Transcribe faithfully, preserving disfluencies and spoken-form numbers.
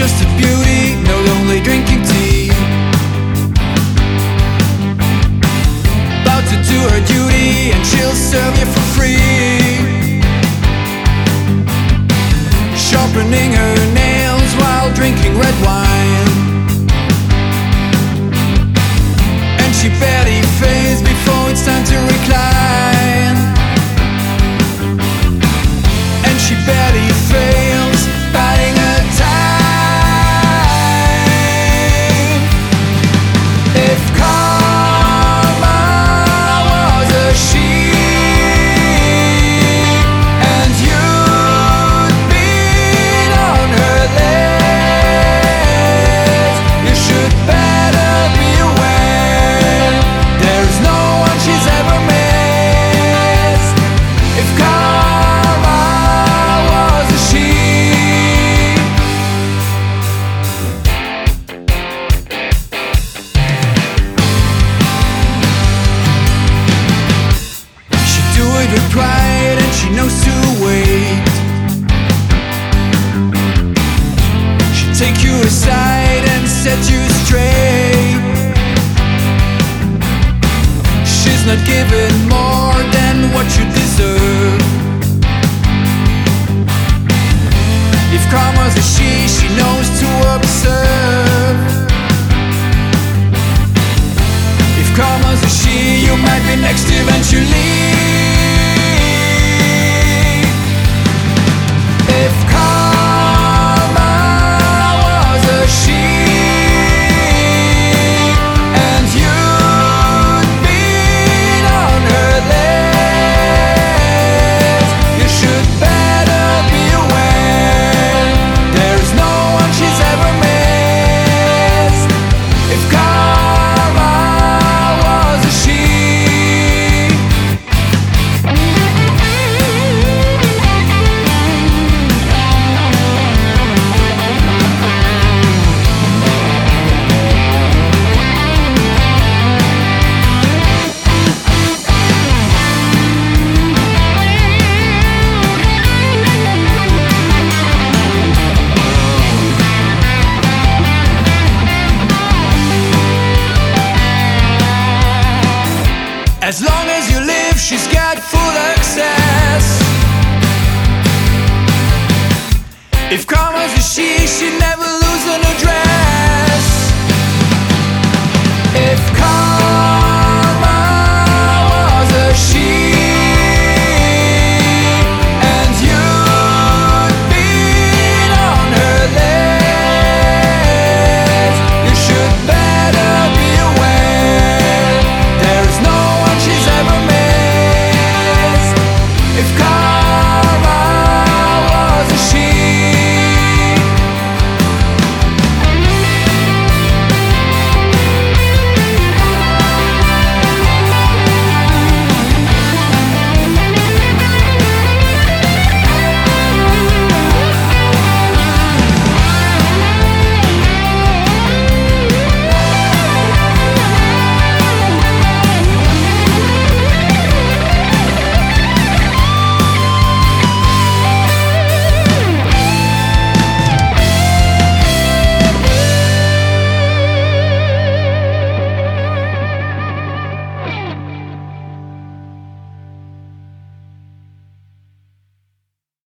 just a beauty, not only drinking tea. About to do her duty and she'll serve you for free. Sharpening her nails while drinking red wine. And she barely fades before it's time to recline. And she barely fails, biding her time. If karma was a she, and you'd been on her list, you should better be aware there's no one she's ever missed. If karma was a she. She do it with pride and she knows to wait. She take you aside and set you straight. She's not given more than what you deserve. If karma's a she, she knows